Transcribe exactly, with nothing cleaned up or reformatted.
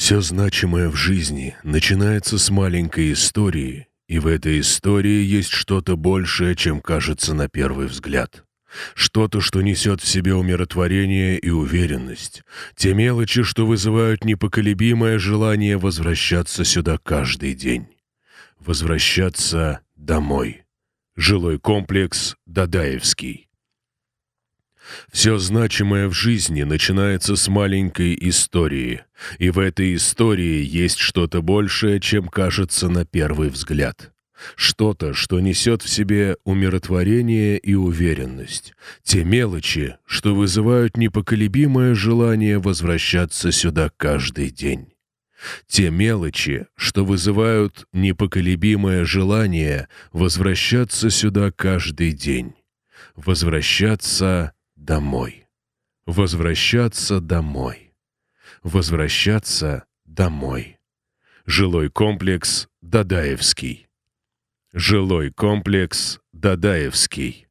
Все значимое в жизни начинается с маленькой истории, и в этой истории есть что-то большее, чем кажется на первый взгляд. Что-то, что несет в себе умиротворение и уверенность. Те мелочи, что вызывают непоколебимое желание возвращаться сюда каждый день. Возвращаться домой. Жилой комплекс Дадаевский. Все значимое в жизни начинается с маленькой истории, и в этой истории есть что-то большее, чем кажется на первый взгляд. Что-то, что несет в себе умиротворение и уверенность. Те мелочи, что вызывают непоколебимое желание возвращаться сюда каждый день. Те мелочи, что вызывают непоколебимое желание возвращаться сюда каждый день. Возвращаться домой. Возвращаться домой. Возвращаться домой. Жилой комплекс Дадаевский. Жилой комплекс Дадаевский.